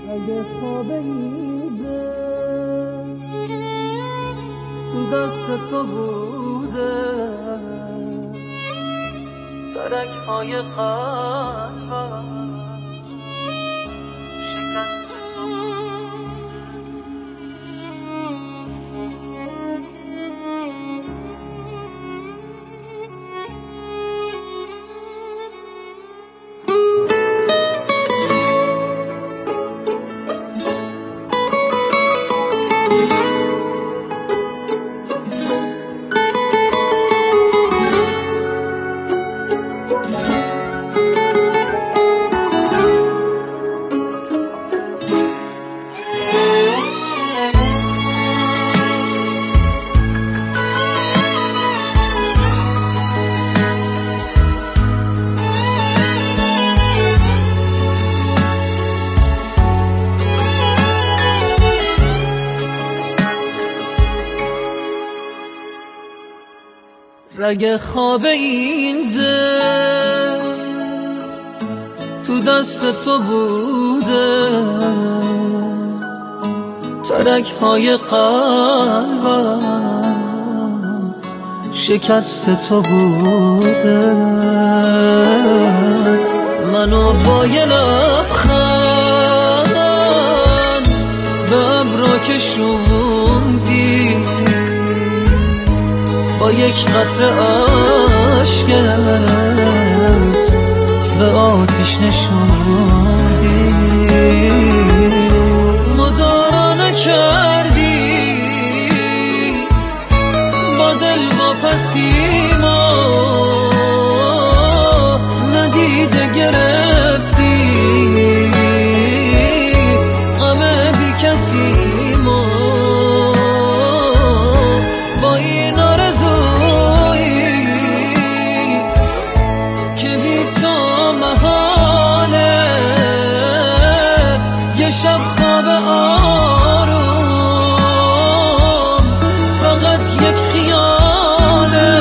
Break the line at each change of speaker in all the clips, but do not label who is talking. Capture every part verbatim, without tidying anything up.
اگه خواب ایده تو دست تو بوده، ترک های قلبم شکست تو رگ خواب این دل تو دست تو بوده، ترک های قلبم شکست تو بوده. منو با یه لبخند به ابرا کشوندی، با یک قطره عشقت به آتیش نشوندی. مدارا نکردی با دل واپسی ما، ندیده گرفتی غم بی کسی ما. با این آرزویی که بی تو محاله، یه شب خواب آروم فقط یک خیاله.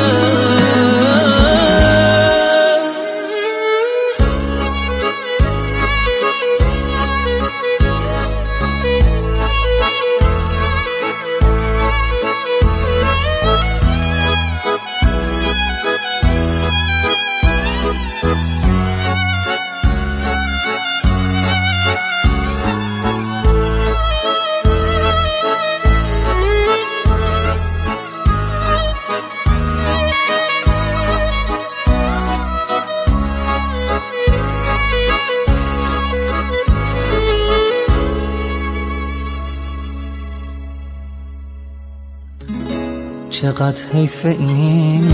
چقدر حیف اینش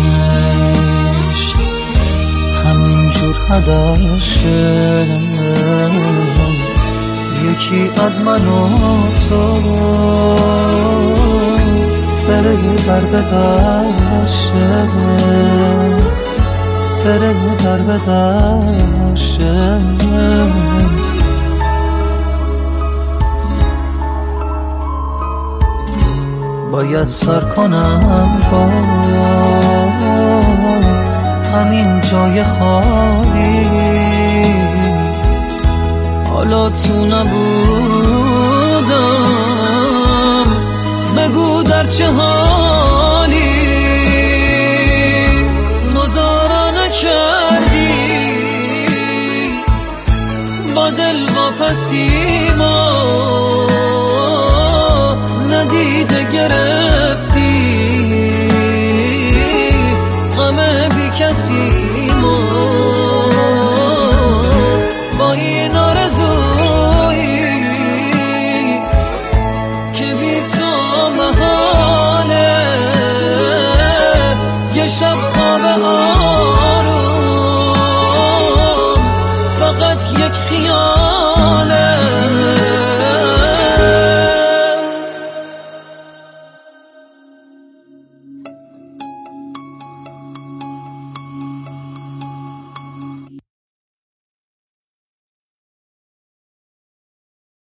همینجور هدر شه، یکی از من و تو بره بر به درشه، بره بر به درشه. باید سر کنم با همین جای خالی، حالا تو نبودم بگو در چه حالی. مدارا نکردی با دل واپسی ما، ندیده گرفتی غم بی کسی ما. با این آرزویی که بی تو محاله، یه شب